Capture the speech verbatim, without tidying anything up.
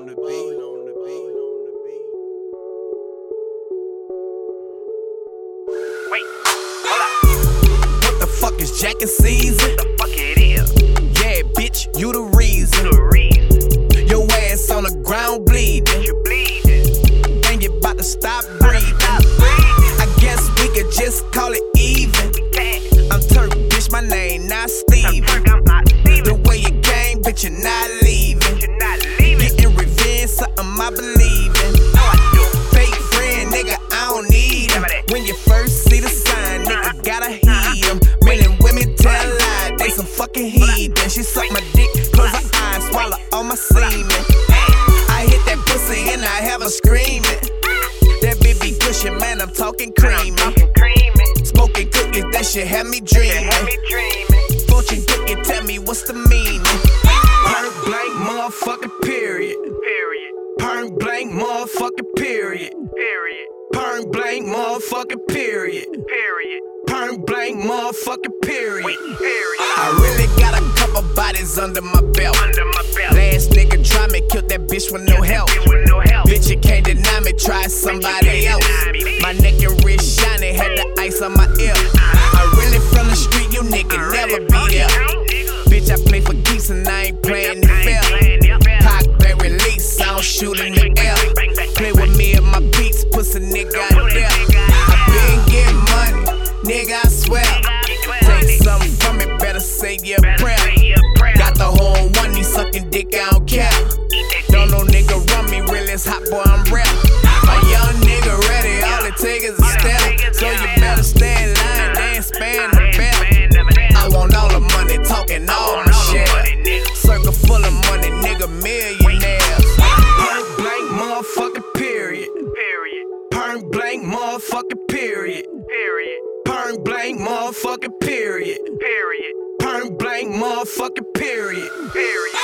the beat, on the beat, on the beat. Wait, hold up. What the fuck is jacking season? What the fuck it is? Yeah, bitch, you the reason. You the reason. Your ass on the ground bleeding. You bleeding. And you about to stop breathing. Stop breathing. I guess we could just call it even. We can't. I'm Turk, bitch, my name not I'm Steven. Turk, I'm not Steven. The way you came, bitch, you're not leaving. You're not leaving. Getting revenge, something I believe in. No, I do. Fake friend, nigga, I don't need him. When you first see the sign, nigga, gotta heed him. Men and women tell lies, they some fucking heathens. She suck my dick, close her eyes, swallow all my semen. I hit that pussy and I have her screaming. That bitch be pushing, man, I'm talking creamy. Talking creamy. Smoking cookies, that shit had me Had dreaming. me dreaming. Fortune cookie, tell me what's the meaning. Point blank, motherfucking period. Period. Point blank, motherfucking period. Period. Point blank, motherfucking period. Period. Point blank, motherfucking period. Period. I really got a couple bodies under my belt. Under my belt. Last nigga try me, killed that bitch with no help. With no help. Bitch, you can't deny me, try somebody else. My neck and wrist shiny, had the ice on my ear. I really from the street, you nigga never be there. Bitch, I play for keeps and I ain't playing the fair. Cock back release, I don't shoot in the air. Play with me and my beats, pussy nigga out there. I been getting money, nigga, I swear. Take something from it, better say your prayer. Got the whole one, he sucking dick, I don't care. Don't know nigga run me, real as hot boy, I'm rap. My young nigga ready, all it take is a step. So you better stay in line, they ain't span the bell. I want all the money, talking all my shit. Circle full of money, nigga, millionaires. Point blank, motherfucking period. Period. Point blank, motherfucking period. Period. Point blank, motherfucking period. Period. Point blank, motherfucking period. Period.